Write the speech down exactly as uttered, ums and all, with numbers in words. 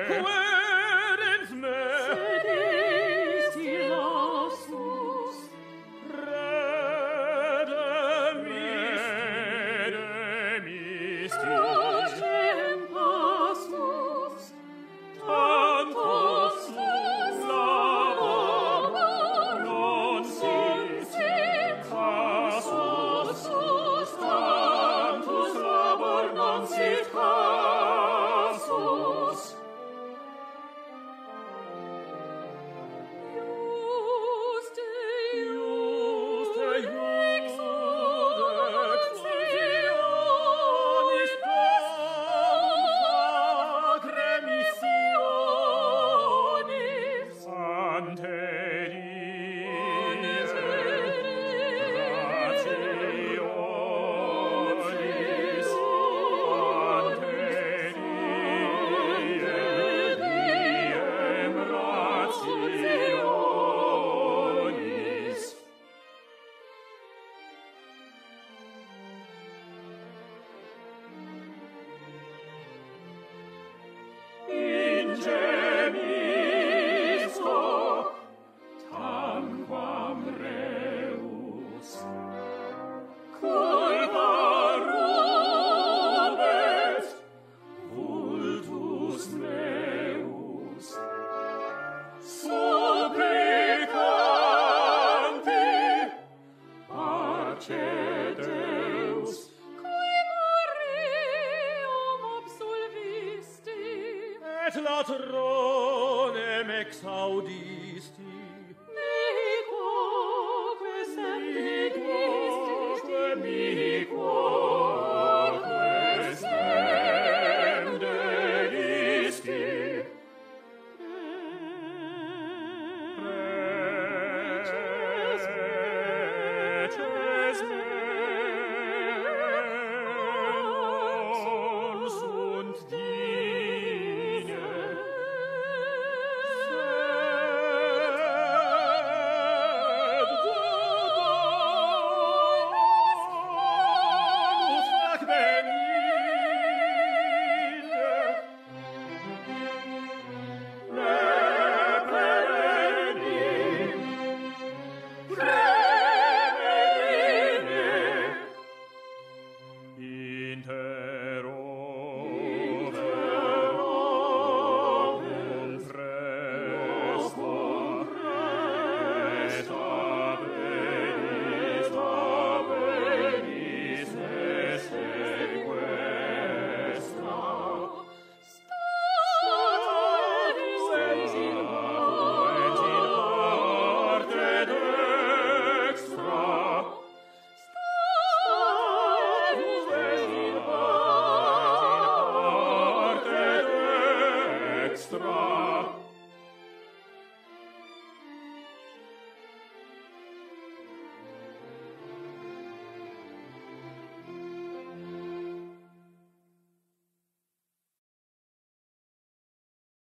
Querens me. Sed istillassus. Redemis. Redemis. Tracem passus. Tantus labor non sit casus. Tantus labor non sit casus. Juste, Juste, ex exudationis pam remissionis ante Diem rationis ante Diem Diem rationis. Ingemisco tamquam reus culpa rubet vultus meus supplicanti parce Deus qui Mariam absolvisti, et latronem exaudisti. miquoque semdisti, Miquoque sem dedisti. Preces me non sunt digne. Sed Dominus fac venire. Prevenim. Prevenime. Interorum presto, presta venis, venis esse sequestra. status et in Et in parte dextra. Status et in parte dextra.